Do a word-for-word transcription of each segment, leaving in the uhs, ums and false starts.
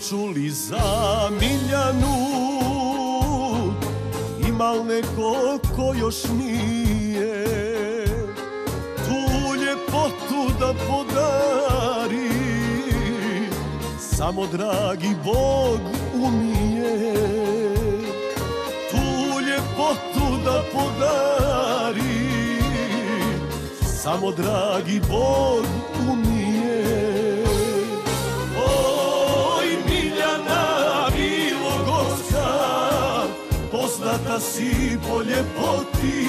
čuli za Miljanu? Ima li neko ko još nije tu ljepotu da podari? Samo dragi Bog umije tu ljepotu da podari. Samo dragi Bog umije. Oj Miljana Bilogorska, poznata si po ljepoti.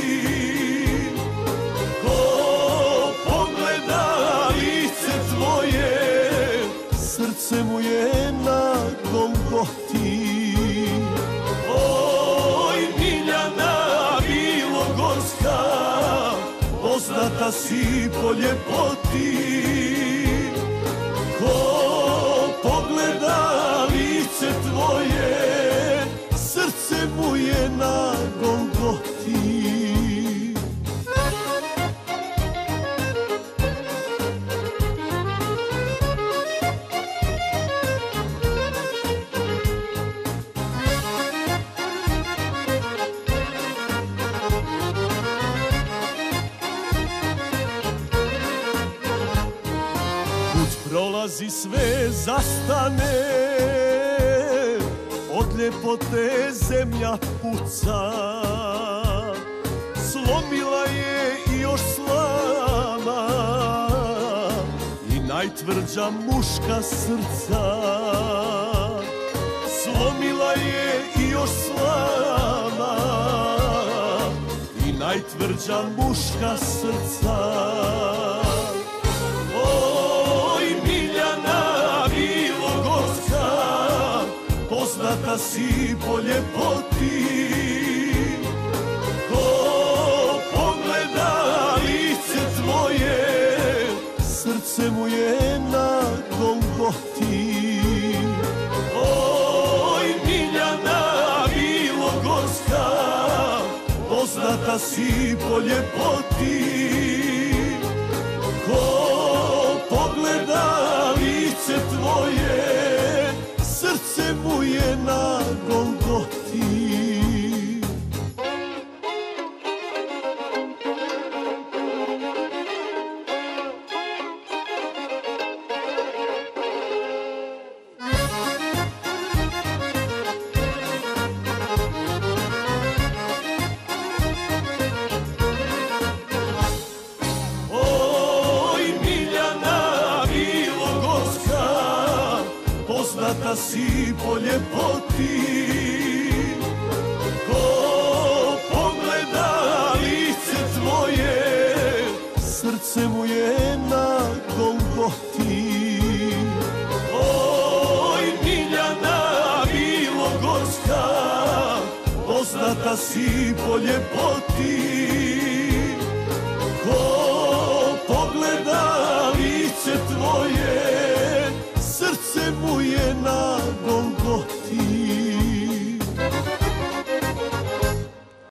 Ko pogleda lice tvoje, srce mu je na Golgoti. Oj Miljana Bilogorska, poznata si po ljepoti. Ko pogleda lice tvoje, srce mu je na Golgoti. Prolazi sve zastane, od ljepote zemlja puca. Slomila je i još slama i najtvrđa muška srca. Slomila je i još slama i najtvrđa muška srca. Poznata si po ljepoti. Ko pogleda lice tvoje, srce mu je na Golgoti. Oj Miljana Bilogorska, poznata si po ljepoti. Ko pogleda lice tvoje, srce mu je na Golgoti. Oj Miljana Bilogorska, poznata si po ljepoti. Ko pogleda lice tvoje, srce mu je na Golgoti. Oj Miljana Bilogorska, poznata si po ljepoti.